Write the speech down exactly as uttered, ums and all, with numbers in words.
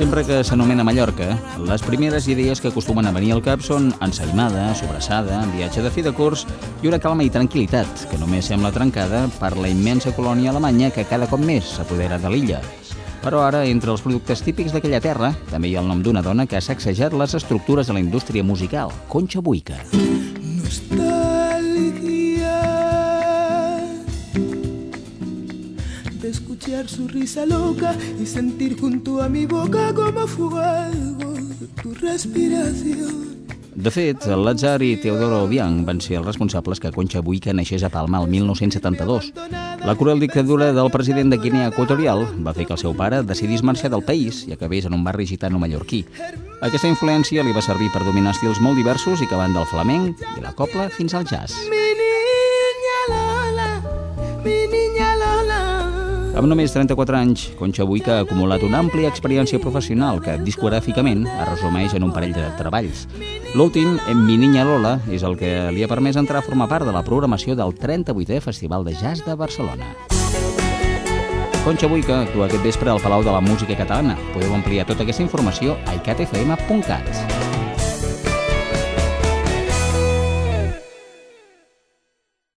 sempre que s'anomena Mallorca, les primeres idees que acostumen a venir al cap són ensaïmada, sobrassada, viatge de fi de curs i una calma i tranquil·litat que només sembla trencada per la immensa colònia alemanya que cada cop més s'apodera de l'illa. Però ara, entre els productes típics d'aquella terra, també hi ha el nom d'una dona que ha sacsejat les estructures de la indústria musical, Concha Buica. De escuchar su risa loca y sentir junto a mi boca como fuego tu respiración. De fet, Lazar i Teodoro Obiang van ser els responsables que Concha Buica naixés a Palma el mil nou-cents setanta-dos. La cruel dictadura del president de Guinea Equatorial va fer que el seu pare decidís marxar del país i acabés en un barri gitano mallorquí. Aquesta influència li va servir per dominar estils molt diversos i que van del flamenc i la copla fins al jazz. Mi niña Lola, mi niña Lola. Amb només trenta-quatre anys, Concha Buica ha acumulat una àmplia experiència professional que, discogràficament, es resumeix en un parell de treballs. L'últim, Mi Niña Lola, és el que li ha permès entrar a formar part de la programació del trenta-vuitè Festival de Jazz de Barcelona. Concha Buica actua aquest vespre al Palau de la Música Catalana. Podeu ampliar tota aquesta informació a i cat efa ema punt cat.